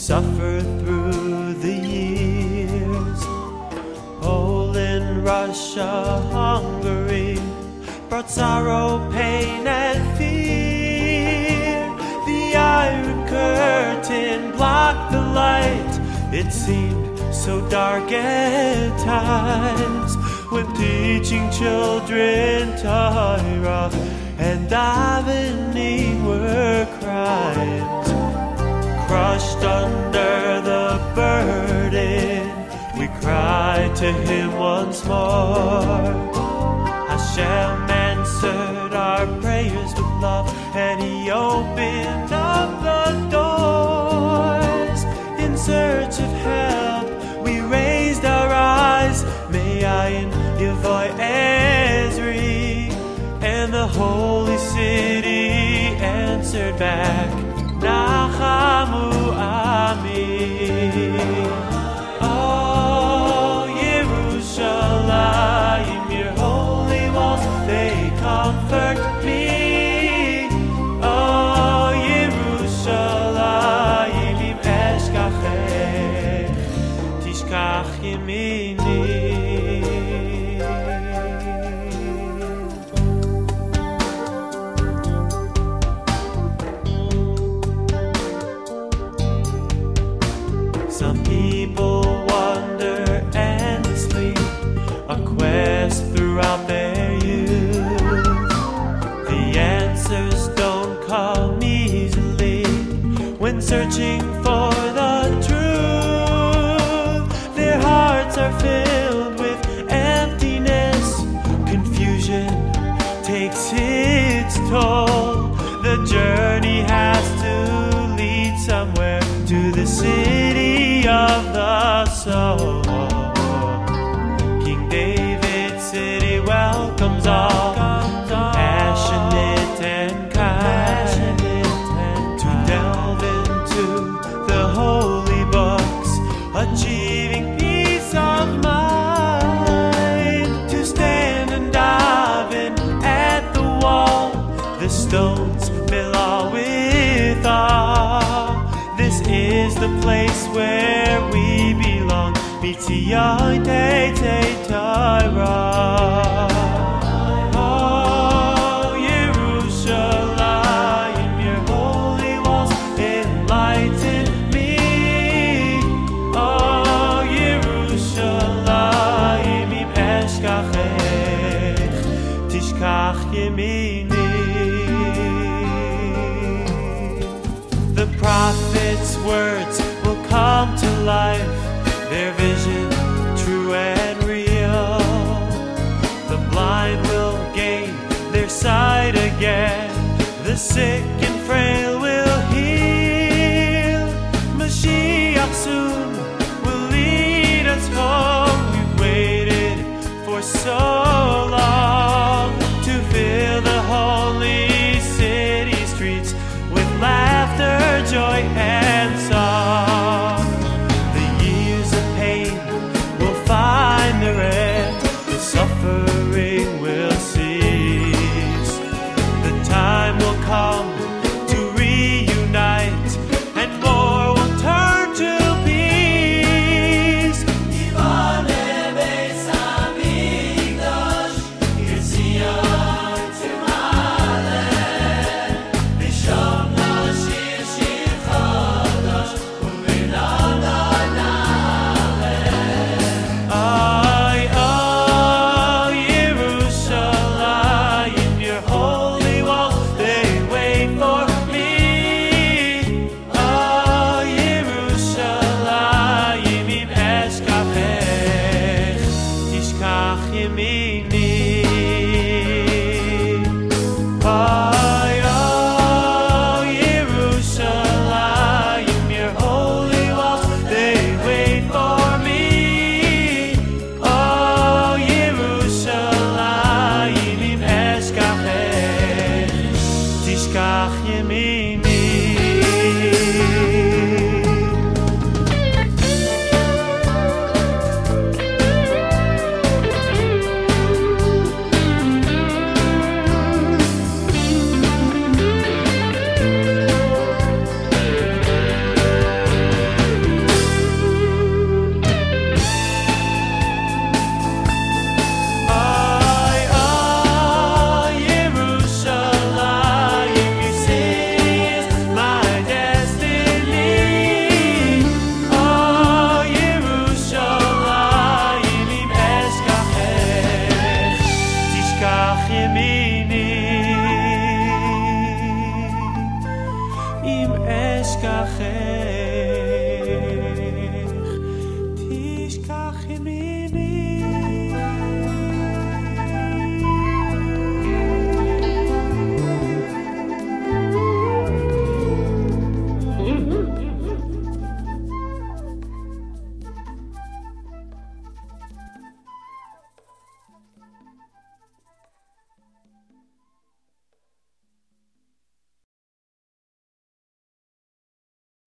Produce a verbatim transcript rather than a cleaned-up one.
suffer through the years. Poland, Russia, Hungary brought sorrow, pain, and fear. The iron curtain blocked the light. It seemed so dark at times when teaching children Torah and davening were crimes. Crushed under the burden, we cried to Him once more. Hashem answered our prayers with love, and He opened up the doors. In search of help, we raised our eyes. Me'ayin Yevoy Ezri, and the holy city answered back, Nachamu Ami. Oh, Yerushalayim, your holy walls, they comfort me. Oh, Yerushalayim, im eshkachech, tishkach yemini. Some people wander endlessly, a quest throughout their youth. The answers don't come easily when searching for the truth. Their hearts are filled with emptiness. Confusion takes its toll. The journey has to lead somewhere, to the city of the soul. King David's city welcomes all, compassionate and kind, to delve into the holy books, achieving peace of mind, to stand and daven at the wall. The stones fill all with awe. This is the place where we belong. Mitzion Tei Tei Torah. Oh, Yerushalayim, your holy walls enlighten me. Oh, Yerushalayim, im eshkachech, tishkach yemini. The prophet's words will come to life, their vision true and real. The blind will gain their sight again, the sick and frail will heal. Mashiach soon will lead us home. We've waited for so long to fill the holy city streets with laughter, joy, and song. The years of pain will find their end. The suffering will cease. The time will come to reunite, and more will turn to peace. Ay, oh, Yerushalayim, your holy walls, they wait for me. Oh, Yerushalayim, im eshkachech, tishkach yemini. Ay, oh, Yerushalayim, your holy walls, they wait for me. Oh, Yerushalayim, im eshkachech, tishkach yemini. אם אשכחך תשכחי ממני.